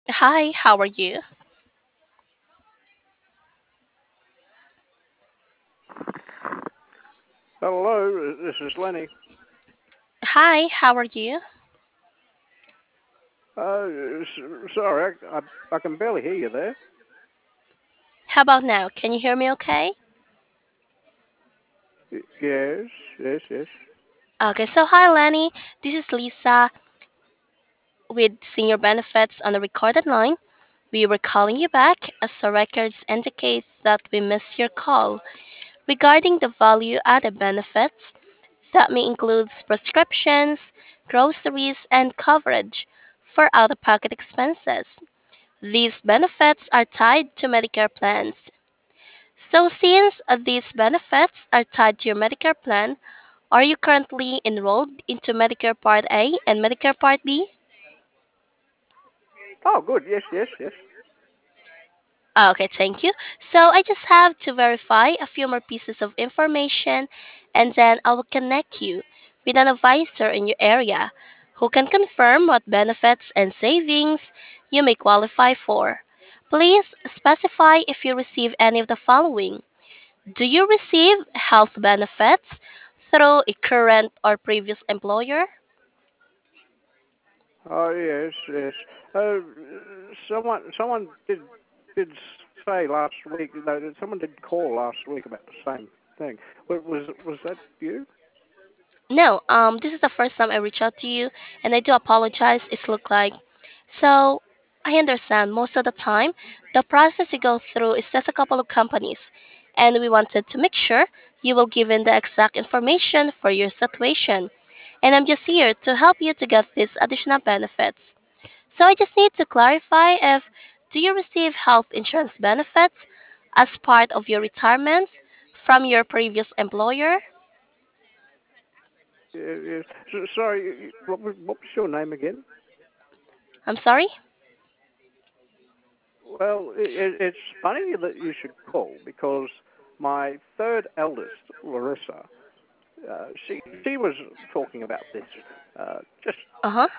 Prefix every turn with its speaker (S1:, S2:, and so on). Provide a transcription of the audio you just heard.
S1: Hi, how are you?
S2: Hello, this is Lenny.
S1: Hi, how are you?
S2: Sorry, I can barely hear you there.
S1: How about now? Can you hear me okay?
S2: Yes, yes, yes.
S1: Okay, so hi Lenny, this is Lisa with Senior Benefits on the recorded line. We were calling you back as the records indicate that we missed your call regarding the value added benefits that may include prescriptions, groceries, and coverage for out of pocket expenses. These benefits are tied to Medicare plans. So, since these benefits are tied to your Medicare plan, are you currently enrolled into Medicare Part A and Medicare Part B?
S2: Oh, good. Yes, yes, yes.
S1: Okay, thank you. So, I just have to verify a few more pieces of information and then I will connect you with an advisor in your area who can confirm what benefits and savings you may qualify for. Please specify if you receive any of the following. Do you receive health benefits through a current or previous employer?
S2: Oh, yes, yes. Someone did say last week. No, someone did call last week about the same thing. Was that you?
S1: No, this is the first time I reach out to you, and I do apologize. It's look like so. I understand most of the time the process you go through is just a couple of companies, and we wanted to make sure you will given the exact information for your situation. And I'm just here to help you to get these additional benefits. So I just need to clarify if do you receive health insurance benefits as part of your retirement from your previous employer?
S2: Yes. Sorry. What was your name again?
S1: I'm sorry?
S2: Well, it's funny that you should call because my third eldest, Larissa, she was talking about this just
S1: Uh-huh.